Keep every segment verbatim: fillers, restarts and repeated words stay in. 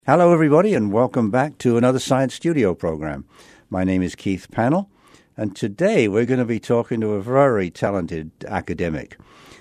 Hello, everybody, and welcome back to another Science Studio program. My name is Keith Pannell, and today we're going to be talking to a very talented academic.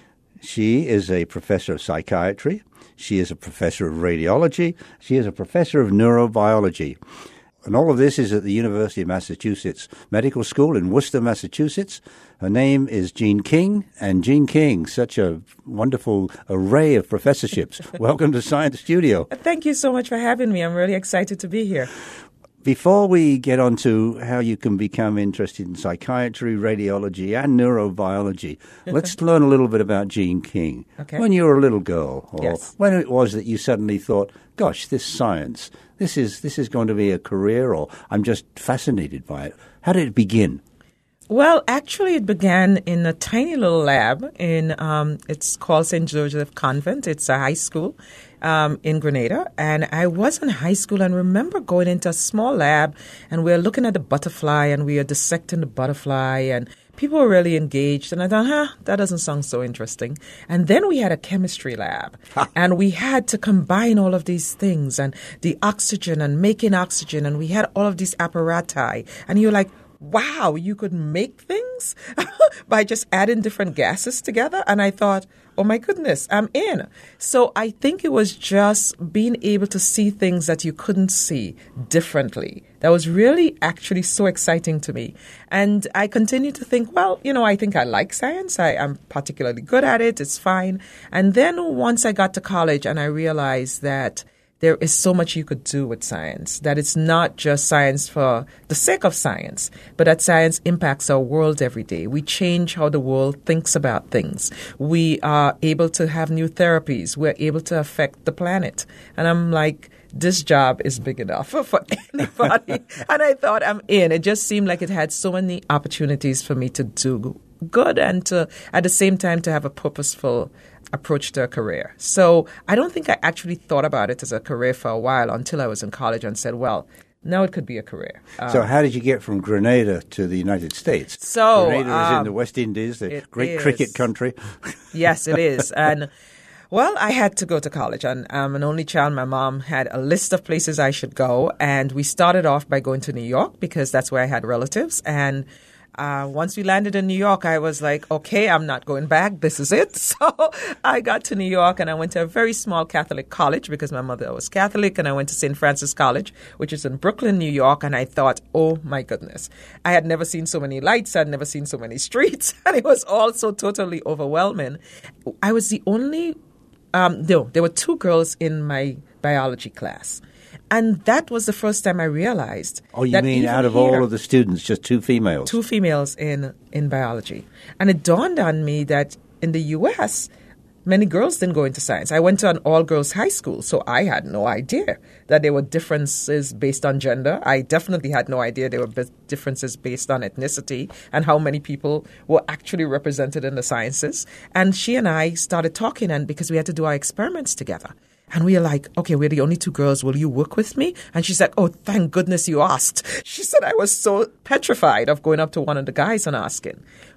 She is a professor of psychiatry. She is a professor of radiology. She is a professor of neurobiology. And all of this is at the University of Massachusetts Medical School in Worcester, Massachusetts. Her name is Jean King. And Jean King, such a wonderful array of professorships. Welcome to Science Studio. Thank you so much for having me. I'm really excited to be here. Before we get on to how you can become interested in psychiatry, radiology, and neurobiology, let's learn a little bit about Jean King. Okay. When you were a little girl, or yes. when it was that you suddenly thought, gosh, this science, this is this is going to be a career, or I'm just fascinated by it. How did it begin? Well, actually, it began in a tiny little lab in, um, it's called Saint Joseph Convent. It's a high school um, in Grenada. And I was in high school and remember going into a small lab and we were looking at the butterfly and we were dissecting the butterfly and people were really engaged. And I thought, huh, that doesn't sound so interesting. And then we had a chemistry lab and we had to combine all of these things and the oxygen and making oxygen. And we had all of these apparati. And you're like, wow, you could make things by just adding different gases together. And I thought, oh, my goodness, I'm in. So I think it was just being able to see things that you couldn't see differently. That was really actually so exciting to me. And I continue to think, well, you know, I think I like science. I, I'm particularly good at it. It's fine. And then once I got to college and I realized that there is so much you could do with science, that it's not just science for the sake of science, but that science impacts our world every day. We change how the world thinks about things. We are able to have new therapies. We're able to affect the planet. And I'm like, this job is big enough for anybody. And I thought, I'm in. It just seemed like it had so many opportunities for me to do good and to, at the same time, to have a purposeful approach to a career. So I don't think I actually thought about it as a career for a while until I was in college and said, well, now it could be a career. Um, so how did you get from Grenada to the United States? So Grenada um, is in the West Indies, the great is. cricket country. Yes, it is. And well, I had to go to college, and I'm an only child. My mom had a list of places I should go, and we started off by going to New York because that's where I had relatives. And Uh, once we landed in New York, I was like, okay, I'm not going back. This is it. So I got to New York and I went to a very small Catholic college because my mother was Catholic. And I went to Saint Francis College, which is in Brooklyn, New York. And I thought, oh, my goodness, I had never seen so many lights. I'd never seen so many streets. And it was all so totally overwhelming. I was the only um, no, there were two girls in my biology class. And that was the first time I realized. Oh, you that mean out of here, all of the students, just two females? Two females in, in biology. And it dawned on me that in the U S, many girls didn't go into science. I went to an all-girls high school, so I had no idea that there were differences based on gender. I definitely had no idea there were differences based on ethnicity and how many people were actually represented in the sciences. And she and I started talking, and because we had to do our experiments together. And we were like, okay, we're the only two girls. Will you work with me? And she said, oh, thank goodness you asked. She said, I was so petrified of going up to one of the guys and asking.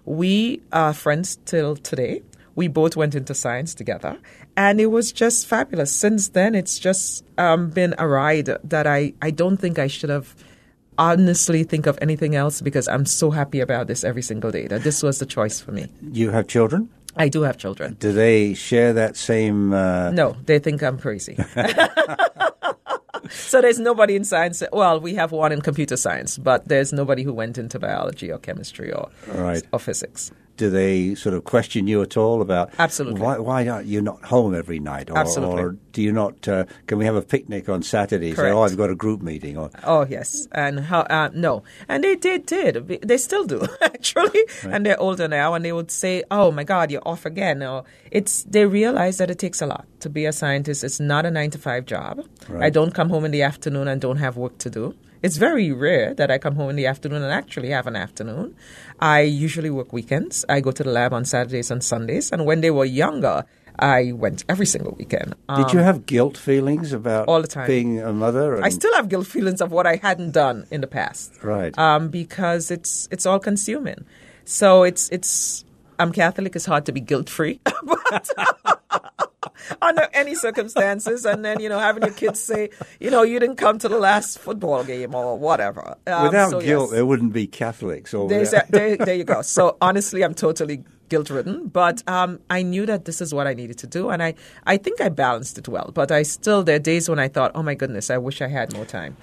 We are friends till today. We both went into science together. And it was just fabulous. Since then, it's just um, been a ride that I, I don't think I should have honestly think of anything else because I'm so happy about this every single day, that this was the choice for me. You have children? I do have children. Do they share that same... Uh... No, they think I'm crazy. So there's nobody in science. Well, we have one in computer science, but there's nobody who went into biology or chemistry or, right. or physics. Do they sort of question you at all about Absolutely. why, why are you not home every night? Or, Absolutely. Or do you not, uh, can we have a picnic on Saturdays? Correct. Or, oh, I've got a group meeting. Or, oh, yes. And how? Uh, no. And they did, did. They still do, actually. Right. And they're older now, and they would say, oh, my God, you're off again. Or it's, they realize that it takes a lot to be a scientist. It's not a nine to five job. Right. I don't come home in the afternoon and don't have work to do. It's very rare that I come home in the afternoon and actually have an afternoon. I usually work weekends. I go to the lab on Saturdays and Sundays. And when they were younger, I went every single weekend. Um, Did you have guilt feelings about all the time. being a mother? And... I still have guilt feelings of what I hadn't done in the past. Right. Um, because it's it's all consuming. So it's it's I'm Catholic. It's hard to be guilt free. but, under any circumstances. And then, you know, having your kids say, you know, you didn't come to the last football game or whatever. Um, Without so, guilt, yes. there wouldn't be Catholics. Or There's a, there, there you go. So honestly, I'm totally guilt-ridden, but um, I knew that this is what I needed to do, and I, I think I balanced it well. But I still, there are days when I thought, oh my goodness, I wish I had more time.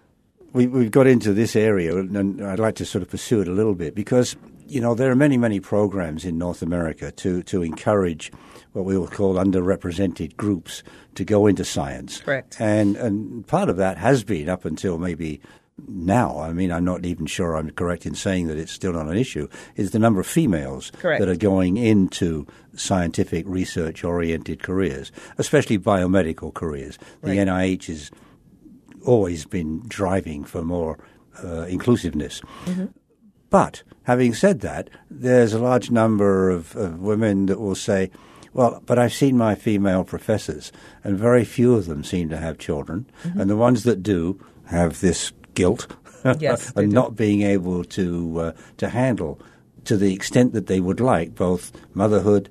We, we've got into this area, and I'd like to sort of pursue it a little bit because, you know, there are many, many programs in North America to, to encourage what we will call underrepresented groups to go into science. Correct. And, and part of that has been up until maybe now, I mean, I'm not even sure I'm correct in saying that it's still not an issue, is the number of females Correct. that are going into scientific research-oriented careers, especially biomedical careers. The Right. N I H has always been driving for more uh, inclusiveness. Mm-hmm. But having said that, there's a large number of, of women that will say, well, but I've seen my female professors, and very few of them seem to have children, mm-hmm. and the ones that do have this guilt Yes, and do. not being able to uh, to handle to the extent that they would like both motherhood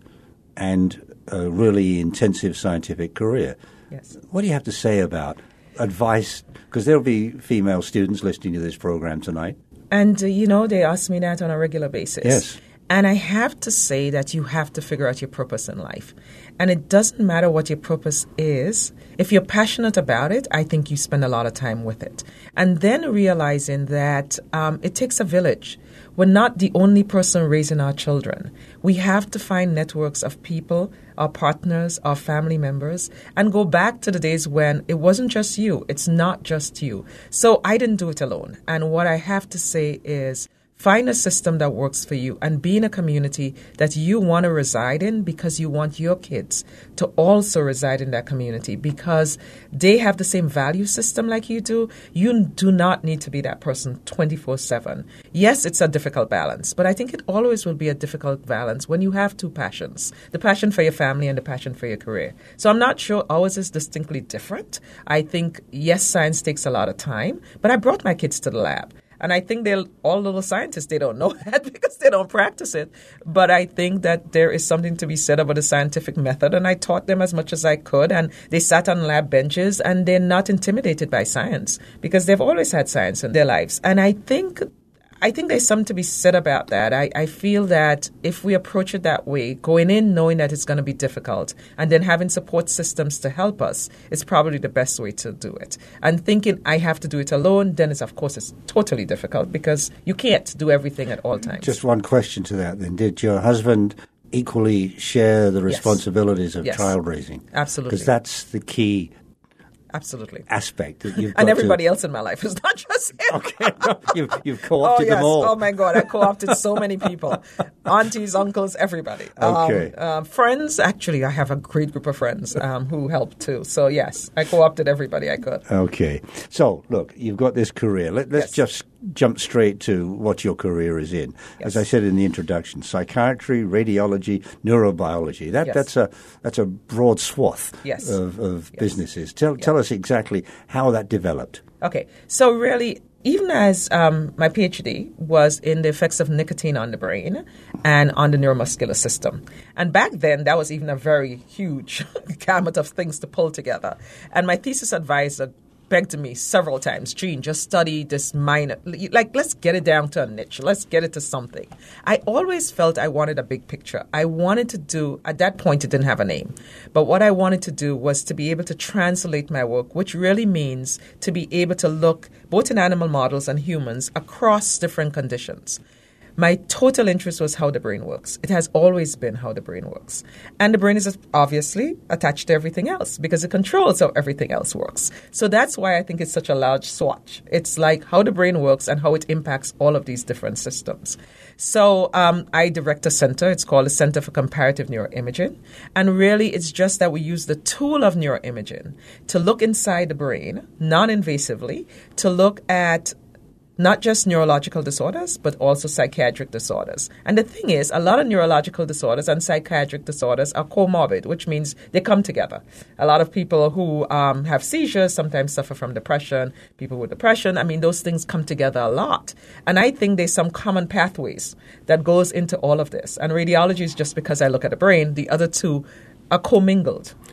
and a really intensive scientific career. Yes. What do you have to say about advice? Because there'll be female students listening to this program tonight. And, uh, you know, they ask me that on a regular basis. Yes. And I have to say that you have to figure out your purpose in life. And it doesn't matter what your purpose is. If you're passionate about it, I think you spend a lot of time with it. And then realizing that um, it takes a village. We're not the only person raising our children. We have to find networks of people, our partners, our family members, and go back to the days when it wasn't just you. It's not just you. So I didn't do it alone. And what I have to say is, find a system that works for you and be in a community that you want to reside in because you want your kids to also reside in that community because they have the same value system like you do. You do not need to be that person twenty-four seven. Yes, it's a difficult balance, but I think it always will be a difficult balance when you have two passions, the passion for your family and the passion for your career. So I'm not sure ours is distinctly different. I think, yes, science takes a lot of time, but I brought my kids to the lab. And I think they're all little scientists. They don't know that because they don't practice it. But I think that there is something to be said about the scientific method. And I taught them as much as I could. And they sat on lab benches and they're not intimidated by science because they've always had science in their lives. And I think I think there's something to be said about that. I, I feel that if we approach it that way, going in knowing that it's going to be difficult and then having support systems to help us is probably the best way to do it. And thinking I have to do it alone, then it's, of course, it's totally difficult because you can't do everything at all times. Just one question to that then. Did your husband equally share the responsibilities of Yes. child raising? Absolutely. Because that's the key Absolutely. aspect that you've got And everybody to, else in my life is not just him. Okay, no, you've, you've Oh, co-opted yes. them all. Oh, my God. I co-opted so many people. Aunties, uncles, everybody. Okay. Um, uh, friends, actually, I have a great group of friends um, who help too. So, yes, I co-opted everybody I could. Okay. So, look, you've got this career. Let, let's Yes. just jump straight to what your career is in. As Yes. I said in the introduction, psychiatry, radiology, neurobiology. That, Yes. That's a that's a broad swath Yes. of, of Yes. businesses. Tell, tell us exactly how that developed. Okay. So, really, even as um, my PhD was in the effects of nicotine on the brain and on the neuromuscular system. And back then, that was even a very huge gamut of things to pull together. And my thesis advisor begged me several times, Jean, just study this minor, like, let's get it down to a niche. Let's get it to something. I always felt I wanted a big picture. I wanted to do, at that point, it didn't have a name. But what I wanted to do was to be able to translate my work, which really means to be able to look both in animal models and humans across different conditions. My total interest was how the brain works. It has always been how the brain works. And the brain is obviously attached to everything else because it controls how everything else works. So that's why I think it's such a large swatch. It's like how the brain works and how it impacts all of these different systems. So um, I direct a center. It's called the Center for Comparative Neuroimaging. And really, it's just that we use the tool of neuroimaging to look inside the brain, non-invasively, to look at not just neurological disorders, but also psychiatric disorders. And the thing is, a lot of neurological disorders and psychiatric disorders are comorbid, which means they come together. A lot of people who um, have seizures sometimes suffer from depression. People with depression, I mean, those things come together a lot. And I think there's some common pathways that goes into all of this. And radiology is just because I look at the brain. The other two are commingled.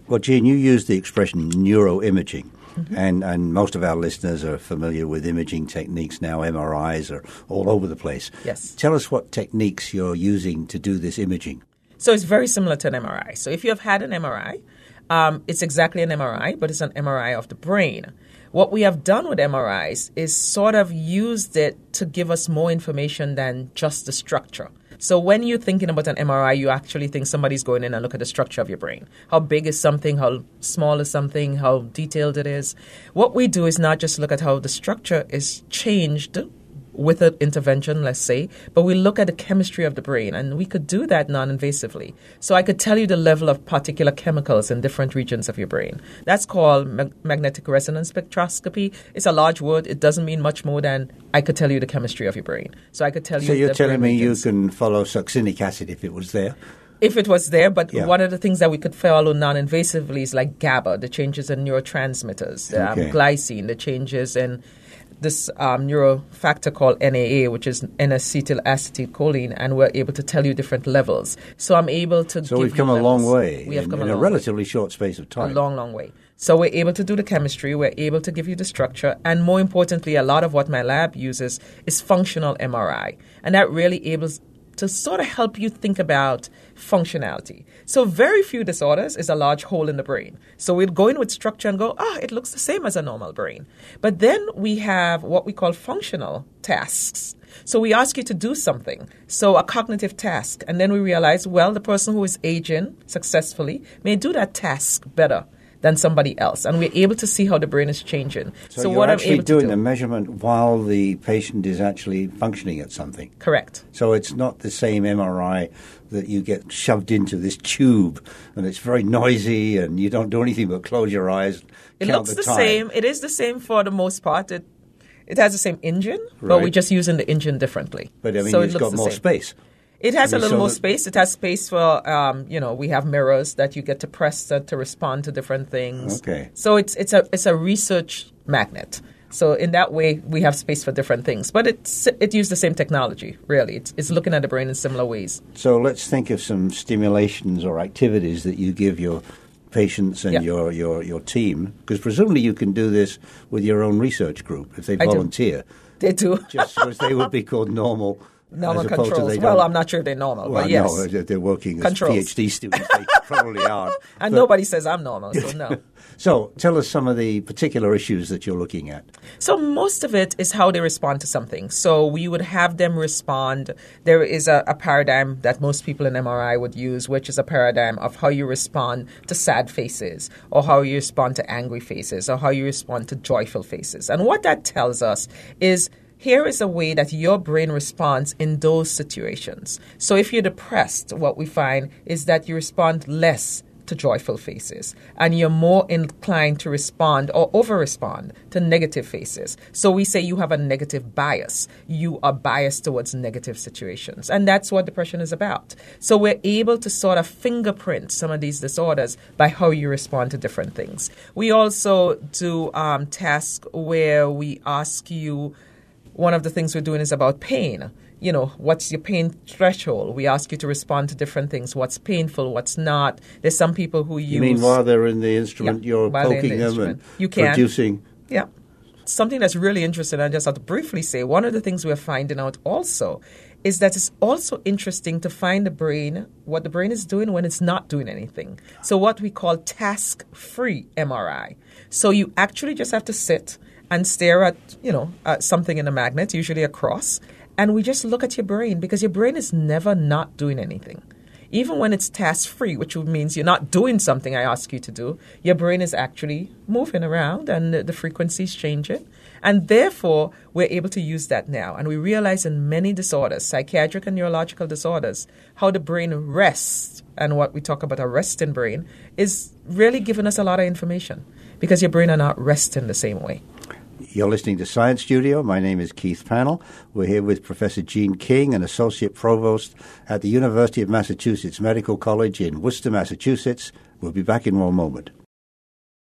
Well, Jean, you used the expression neuroimaging. Mm-hmm. And, and most of our listeners are familiar with imaging techniques now. M R Is are all over the place. Yes. Tell us what techniques you're using to do this imaging. So it's very similar to an M R I. So if you have had an M R I, um, it's exactly an M R I, but it's an M R I of the brain. What we have done with M R Is is sort of used it to give us more information than just the structure. So when you're thinking about an M R I, you actually think somebody's going in and look at the structure of your brain. How big is something? How small is something? How detailed it is? What we do is not just look at how the structure is changed with an intervention, let's say, but we look at the chemistry of the brain, and we could do that non-invasively. So I could tell you the level of particular chemicals in different regions of your brain. That's called mag- magnetic resonance spectroscopy. It's a large word. It doesn't mean much more than I could tell you the chemistry of your brain. So I could tell so you So you're the telling me regions. You can follow succinic acid if it was there? If it was there, but yeah. one of the things that we could follow non-invasively is like GABA, the changes in neurotransmitters, okay. um, glycine, the changes in this um, neurofactor called N A A, which is N-acetylacetylcholine, and we're able to tell you different levels. So I'm able to So give we've come you a levels. long way We have in, come in a, a long relatively way. short space of time. A long, long way. So we're able to do the chemistry, we're able to give you the structure, and more importantly, a lot of what my lab uses is functional M R I. And that really enables to sort of help you think about functionality. So very few disorders is a large hole in the brain. So we'll go in with structure and go, ah, it looks the same as a normal brain. But then we have what we call functional tasks. So we ask you to do something, so a cognitive task, and then we realize, well, the person who is aging successfully may do that task better than somebody else, and we're able to see how the brain is changing. So, so you're what actually I'm able doing to do, the measurement while the patient is actually functioning at something. Correct. So it's not the same M R I that you get shoved into this tube, and it's very noisy, and you don't do anything but close your eyes. It count looks the, the time. same. It is the same for the most part. It it has the same engine, Right. but we're just using the engine differently. But I mean, so it's it looks got the more same. space. It has I a mean, little so more that- space. It has space for, um, you know, we have mirrors that you get to press to, to respond to different things. Okay. So it's it's a it's a research magnet. So in that way, we have space for different things. But it's it uses the same technology, really. It's, it's looking at the brain in similar ways. So let's think of some stimulations or activities that you give your patients and Yeah. your, your, your team, because presumably you can do this with your own research group if they I do. volunteer. They do. Just as they would be called normal. Normal as opposed controls. To they Well, don't- I'm not sure they're normal, Well, but yes. no, they're- they're working as Controls. PhD students. They probably aren't. And But- nobody says I'm normal, so no. So tell us some of the particular issues that you're looking at. So most of it is how they respond to something. So we would have them respond. There is a, a paradigm that most people in M R I would use, which is a paradigm of how you respond to sad faces, or how you respond to angry faces, or how you respond to joyful faces. And what that tells us is here is a way that your brain responds in those situations. So if you're depressed, what we find is that you respond less to joyful faces, and you're more inclined to respond or over-respond to negative faces. So we say you have a negative bias. You are biased towards negative situations, and that's what depression is about. So we're able to sort of fingerprint some of these disorders by how you respond to different things. We also do um, tasks where we ask you, one of the things we're doing is about pain. You know, what's your pain threshold? We ask you to respond to different things. What's painful, what's not. There's some people who use... You mean while they're in the instrument, Yeah, you're while they're in poking the them instrument. and You can. producing... Yeah. Something that's really interesting, I just have to briefly say, one of the things we're finding out also is that it's also interesting to find the brain, what the brain is doing when it's not doing anything. So what we call task-free M R I. So you actually just have to sit and stare at, you know, uh, something in a magnet, usually a cross, and we just look at your brain, because your brain is never not doing anything. Even when it's task-free, which means you're not doing something I ask you to do, your brain is actually moving around and the frequencies changing. And therefore, we're able to use that now. And we realize in many disorders, psychiatric and neurological disorders, how the brain rests, and what we talk about a resting brain, is really giving us a lot of information, because your brain are not resting the same way. You're listening to Science Studio. My name is Keith Pannell. We're here with Professor Jean King, an Associate Provost at the University of Massachusetts Medical College in Worcester, Massachusetts. We'll be back in one moment.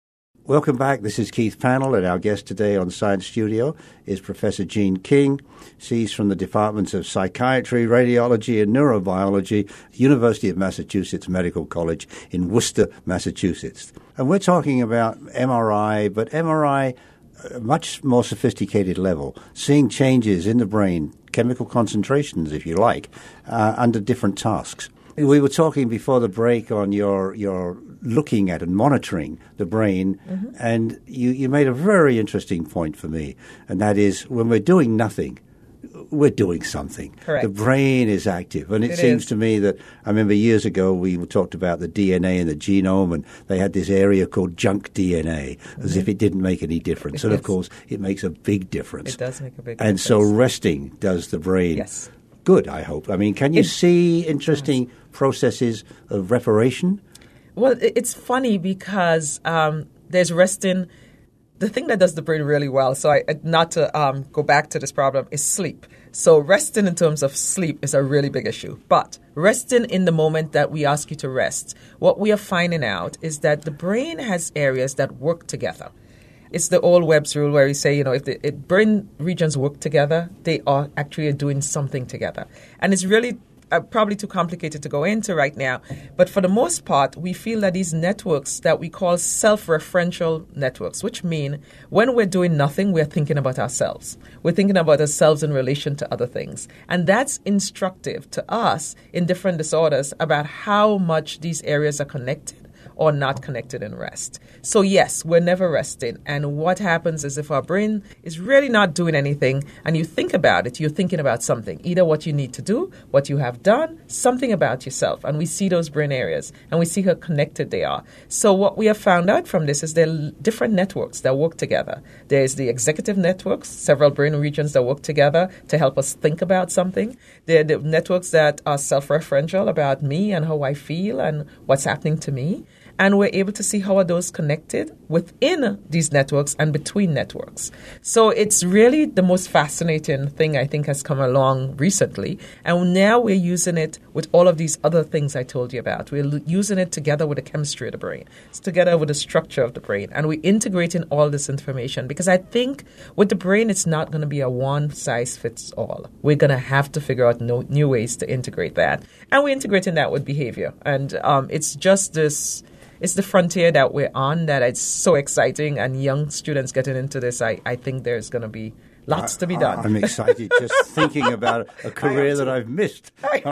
Welcome back. This is Keith Pannell, and our guest today on Science Studio is Professor Jean King. She's from the Departments of Psychiatry, Radiology, and Neurobiology, University of Massachusetts Medical College in Worcester, Massachusetts. And we're talking about M R I, but M R I, a much more sophisticated level, seeing changes in the brain, chemical concentrations, if you like, uh, under different tasks. We were talking before the break on your your looking at and monitoring the brain, mm-hmm. and you, you made a very interesting point for me, and that is when we're doing nothing, we're doing something. Correct. The brain is active, and it, it seems is. to me that I remember years ago we talked about the D N A and the genome, and they had this area called junk D N A, as mm-hmm. if it didn't make any difference. And of course, it makes a big difference. It does make a big and difference. And so resting does the brain. Yes. Good, I hope. I mean, can you it, see interesting processes of reparation? Well, it's funny because um, there's resting. The thing that does the brain really well, so I, not to um, go back to this problem, is sleep. So resting in terms of sleep is a really big issue. But resting in the moment that we ask you to rest, what we are finding out is that the brain has areas that work together. It's the old Webb's rule where you say, you know, if the if brain regions work together, they are actually doing something together. And it's really uh, probably too complicated to go into right now. But for the most part, we feel that these networks that we call self-referential networks, which mean when we're doing nothing, we're thinking about ourselves. We're thinking about ourselves in relation to other things. And that's instructive to us in different disorders about how much these areas are connected or not connected in rest. So yes, we're never resting. And what happens is if our brain is really not doing anything and you think about it, you're thinking about something, either what you need to do, what you have done, something about yourself. And we see those brain areas and we see how connected they are. So what we have found out from this is there are different networks that work together. There's the executive networks, several brain regions that work together to help us think about something. There are the networks that are self-referential about me and how I feel and what's happening to me. And we're able to see how are those connected within these networks and between networks. So it's really the most fascinating thing I think has come along recently. And now we're using it with all of these other things I told you about. We're using it together with the chemistry of the brain. It's together with the structure of the brain. And we're integrating all this information because I think with the brain, it's not going to be a one-size-fits-all. We're going to have to figure out no, new ways to integrate that. And we're integrating that with behavior. And um, it's just this... It's the frontier that we're on that it's so exciting, and young students getting into this, I, I think there's going to be lots to be done. I'm excited just thinking about a career that I've missed. Right.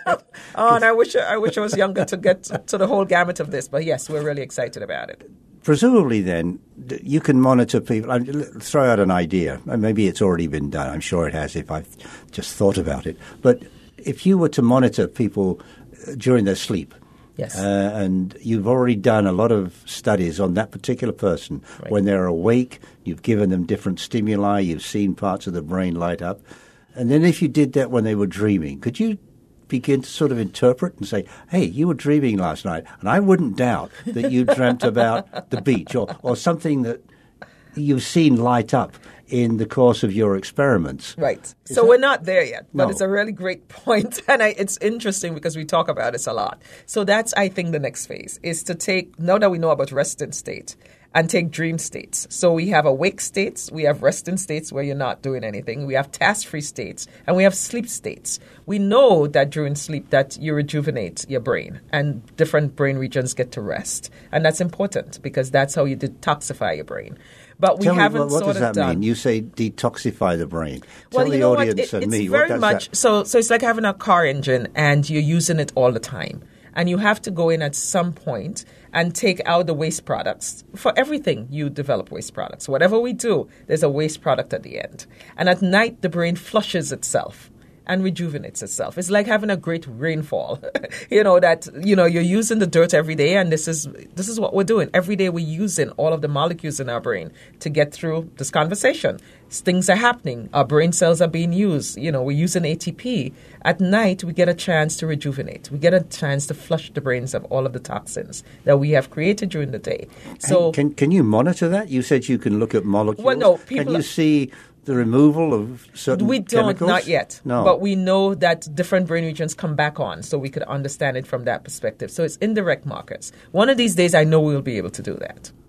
Oh, and I wish I wish I was younger to get to, to the whole gamut of this, but yes, we're really excited about it. Presumably, then, you can monitor people. I'll throw out an idea. Maybe it's already been done. I'm sure it has if I've just thought about it. But if you were to monitor people during their sleep, yes. Uh, and you've already done a lot of studies on that particular person. Right. When they're awake, you've given them different stimuli, you've seen parts of the brain light up. And then if you did that when they were dreaming, could you begin to sort of interpret and say, hey, you were dreaming last night, and I wouldn't doubt that you dreamt about the beach or, or something that you've seen light up in the course of your experiments. Right. Is so that, we're not there yet, but no. It's a really great point. And I, it's interesting because we talk about this a lot. So that's, I think, the next phase is to take, now that we know about resting state, and take dream states. So we have awake states, we have resting states where you're not doing anything, we have task-free states, and we have sleep states. We know that during sleep that you rejuvenate your brain and different brain regions get to rest. And that's important because that's how you detoxify your brain. But we Tell haven't me, what, what sort does of that done. mean? You say detoxify the brain. Well, Tell you the know audience what? It, and it's me, very what does much that... so. So it's like having a car engine and you're using it all the time, and you have to go in at some point and take out the waste products. For everything, you develop waste products. Whatever we do, there's a waste product at the end. And at night, the brain flushes itself and rejuvenates itself. It's like having a great rainfall. you know, that, you know, you're using the dirt every day, and this is this is what we're doing. Every day we're using all of the molecules in our brain to get through this conversation. Things are happening. Our brain cells are being used. You know, we're using A T P. At night, we get a chance to rejuvenate. We get a chance to flush the brains of all of the toxins that we have created during the day. So, and can can you monitor that? You said you can look at molecules. Well, no, people can you are, see the removal of certain we don't, chemicals? not yet. No. But we know that different brain regions come back on, so we could understand it from that perspective. So it's indirect markers. One of these days, I know we'll be able to do that.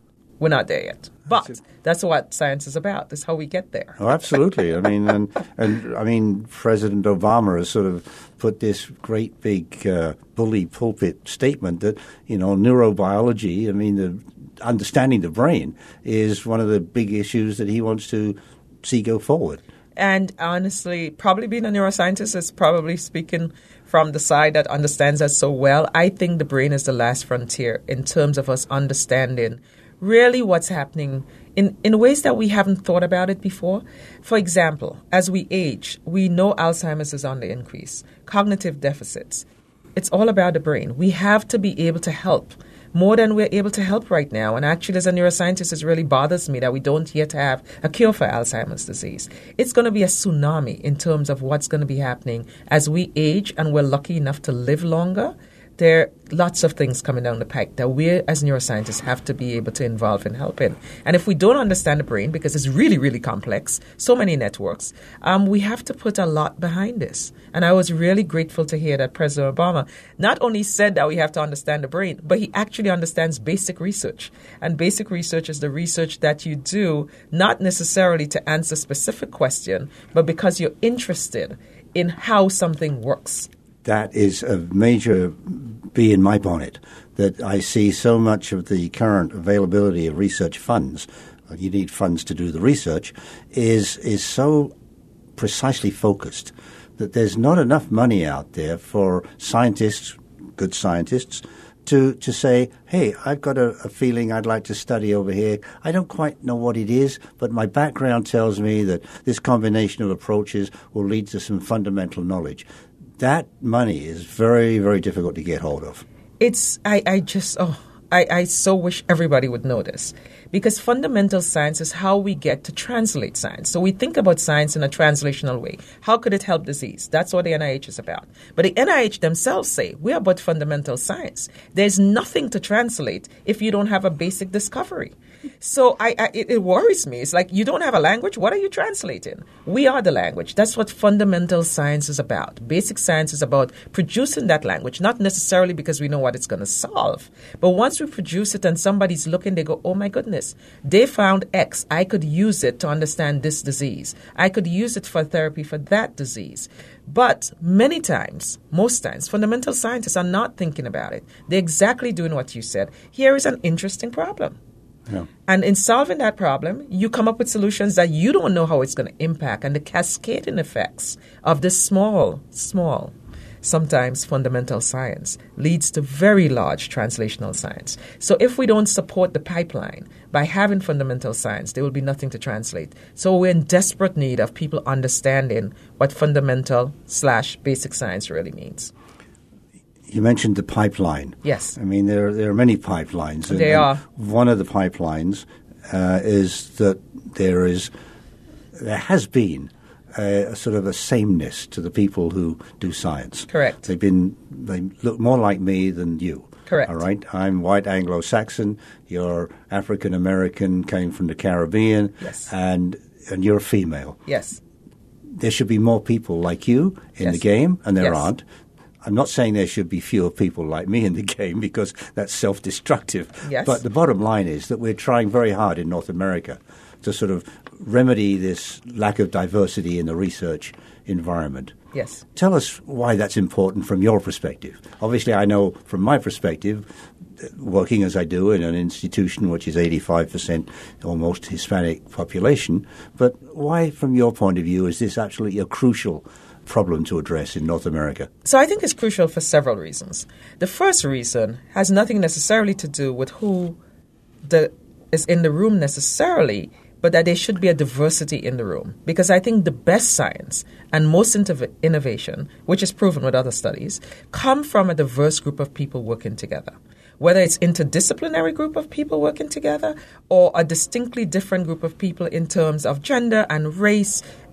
We're not there yet. But that's what science is about. That's how we get there. Oh, absolutely. I mean, and, and I mean, President Obama has sort of put this great big uh, bully pulpit statement that, you know, neurobiology, I mean, the understanding the brain is one of the big issues that he wants to see go forward. And honestly, probably being a neuroscientist is probably speaking from the side that understands us so well. I think the brain is the last frontier in terms of us understanding really what's happening in, in ways that we haven't thought about it before. For example, as we age, we know Alzheimer's is on the increase, cognitive deficits. It's all about the brain. We have to be able to help more than we're able to help right now. And actually, as a neuroscientist, it really bothers me that we don't yet have a cure for Alzheimer's disease. It's going to be a tsunami in terms of what's going to be happening as we age and we're lucky enough to live longer. There are lots of things coming down the pike that we as neuroscientists have to be able to involve in helping. And if we don't understand the brain, because it's really, really complex, so many networks, um, we have to put a lot behind this. And I was really grateful to hear that President Obama not only said that we have to understand the brain, but he actually understands basic research. And basic research is the research that you do not necessarily to answer a specific question, but because you're interested in how something works. That is a major bee in my bonnet, that I see so much of the current availability of research funds, you need funds to do the research, is is so precisely focused that there's not enough money out there for scientists, good scientists, to, to say, hey, I've got a, a feeling I'd like to study over here. I don't quite know what it is, but my background tells me that this combination of approaches will lead to some fundamental knowledge. That money is very, very difficult to get hold of. It's, I, I just, oh, I, I so wish everybody would know this. Because fundamental science is how we get to translate science. So we think about science in a translational way. How could it help disease? That's what the N I H is about. But the N I H themselves say, we're about fundamental science. There's nothing to translate if you don't have a basic discovery. So I, I, it, it worries me. It's like, you don't have a language? What are you translating? We are the language. That's what fundamental science is about. Basic science is about producing that language, not necessarily because we know what it's going to solve. But once we produce it and somebody's looking, they go, oh my goodness, they found X. I could use it to understand this disease. I could use it for therapy for that disease. But many times, most times, fundamental scientists are not thinking about it. They're exactly doing what you said. Here is an interesting problem. Yeah. And in solving that problem, you come up with solutions that you don't know how it's going to impact, and the cascading effects of this small, small, sometimes fundamental science leads to very large translational science. So if we don't support the pipeline by having fundamental science, there will be nothing to translate. So we're in desperate need of people understanding what fundamental slash basic science really means. You mentioned the pipeline. Yes. I mean, there, there are many pipelines. And, they are. One of the pipelines uh, is that there is, there has been a, a sort of a sameness to the people who do science. Correct. They've been, they look more like me than you. Correct. All right. I'm white Anglo-Saxon. You're African-American, came from the Caribbean. Yes. And, and you're a female. Yes. There should be more people like you in yes. the game, and there yes. aren't. I'm not saying there should be fewer people like me in the game because that's self-destructive. Yes. But the bottom line is that we're trying very hard in North America to sort of remedy this lack of diversity in the research environment. Yes. Tell us why that's important from your perspective. Obviously, I know from my perspective, working as I do in an institution which is eighty-five percent almost Hispanic population, but why, from your point of view, is this actually a crucial problem to address in North America? So I think it's crucial for several reasons. The first reason has nothing necessarily to do with who the, is in the room necessarily, but that there should be a diversity in the room. Because I think the best science and most inter- innovation, which is proven with other studies, come from a diverse group of people working together. Whether it's interdisciplinary group of people working together or a distinctly different group of people in terms of gender and race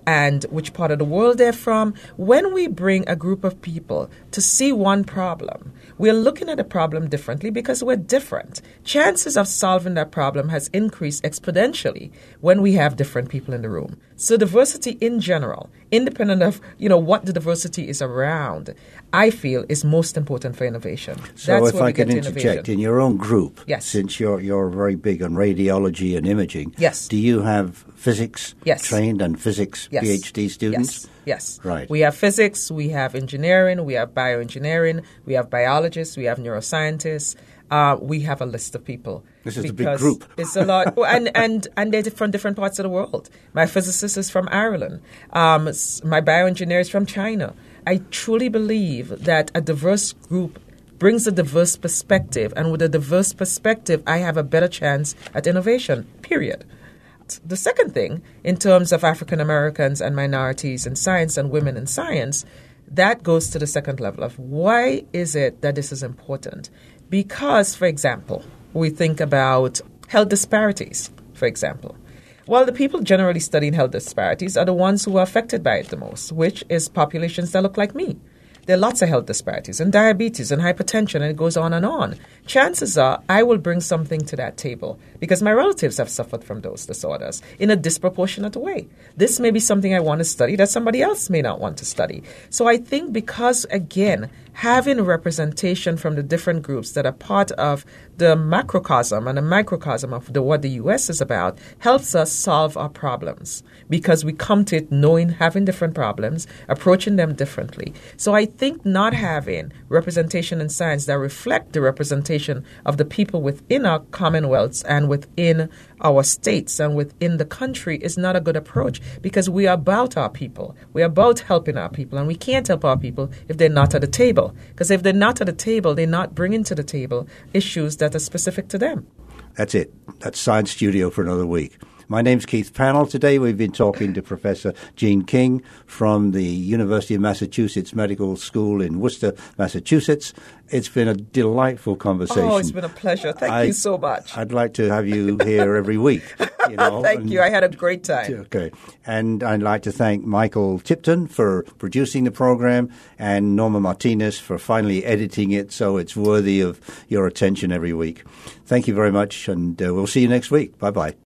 and which part of the world they're from. When we bring a group of people to see one problem, we're looking at a problem differently because we're different. Chances of solving that problem has increased exponentially when we have different people in the room. So diversity in general, independent of, you know, what the diversity is around, I feel is most important for innovation. So That's if where I we get can to interject, innovation. in your own group, Yes. since you're you're very big on radiology and imaging, Yes. do you have physics Yes. trained and physics Yes. PhD students? Yes. Yes. Right. We have physics, we have engineering, we have bioengineering, we have biologists, we have neuroscientists. Uh, we have a list of people. This is a big because group. It's a lot. and, and, and they're from different parts of the world. My physicist is from Ireland. Um, s- my bioengineer is from China. I truly believe that a diverse group brings a diverse perspective. And with a diverse perspective, I have a better chance at innovation, period. The second thing, in terms of African Americans and minorities in science and women in science, that goes to the second level of why is it that this is important? Because, for example, we think about health disparities, for example. Well, the people generally studying health disparities are the ones who are affected by it the most, which is populations that look like me. There are lots of health disparities and diabetes and hypertension, and it goes on and on. Chances are I will bring something to that table because my relatives have suffered from those disorders in a disproportionate way. This may be something I want to study that somebody else may not want to study. So I think because, again, having representation from the different groups that are part of the macrocosm and the microcosm of the, what the U S is about helps us solve our problems because we come to it knowing, having different problems, approaching them differently. So I think not having representation in science that reflect the representation of the people within our commonwealths and within our states and within the country is not a good approach because we are about our people. We are about helping our people, and we can't help our people if they're not at the table. Because if they're not at the table, they're not bringing to the table issues that are specific to them. That's it. That's Science Studio for another week. My name's Keith Pannell. Today we've been talking to Professor Jean King from the University of Massachusetts Medical School in Worcester, Massachusetts. It's been a delightful conversation. Oh, it's been a pleasure. Thank I, you so much. I'd like to have you here every week. You know, Thank and, you. I had a great time. Okay. And I'd like to thank Michael Tipton for producing the program and Norma Martinez for finally editing it so it's worthy of your attention every week. Thank you very much, and uh, we'll see you next week. Bye-bye.